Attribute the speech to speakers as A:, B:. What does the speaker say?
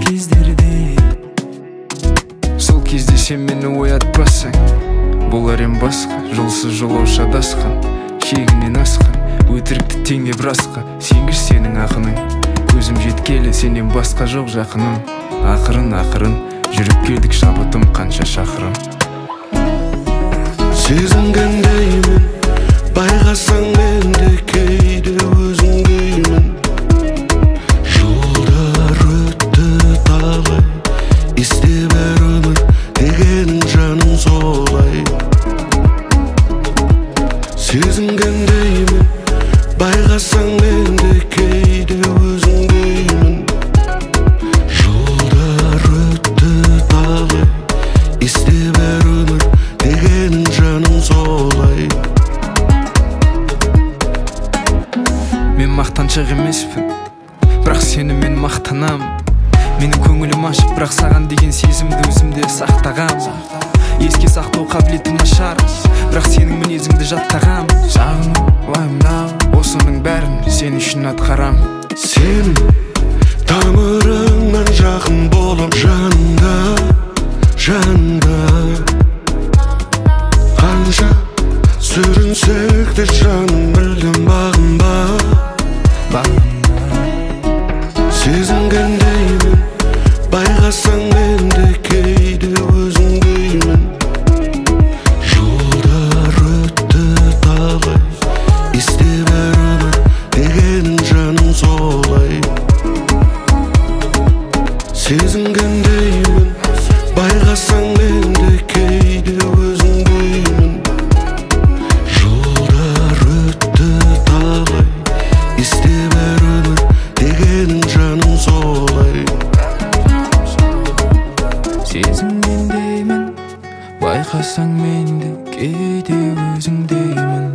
A: кездерде. Сол кезде сен мені оятпасаң, болар ем басқа. Жолсыз жолаушы адасқан, шегінен асқан, өтірікті теңеп расқа. Сенгіш сенің ақының, көзім жеткелі сенен басқа жоқ жақыным. Ақырын жүріп келдік шабытым қанша шақырым.
B: Сезінгендеймін, байқасаң менде кейде өзіңдеймін. Жылдар өтті талай, есте бер өмір деген жаным солай. Сезінгендеймін, байқасаң менде кейде өзіңдеймін. Жылдар өтті талай, есте бер өмір деген жаным солай.
A: Мен мақтаншақ емеспін, бірақ сені мен мақтанам. Менің көңілім ашып, бірақ саған деген сезімді өзімде сақтағам. Еске сақтау қабілетім нашар, бірақ сенің мінезіңді жаттағам. Сағыну, уайымдау, осының бәрін сен үшін атқарам.
B: Сен тамырыңнан жақын болып жанымда, қанша сүрінсек те жаным білдім бағынба. Сезінгендеймін, байқасаң менде кейде өзіңдеймін. Жылдар өтті талай, есте бер өмір деген жаным солай. Сезінгендеймін, байқасаң менде кейде өзіңдеймін. Жылдар өтті талай, есте бер өмір деген жаным солай.
A: Сезінгендеймін, байқасаң менде кейде өзіңдеймін.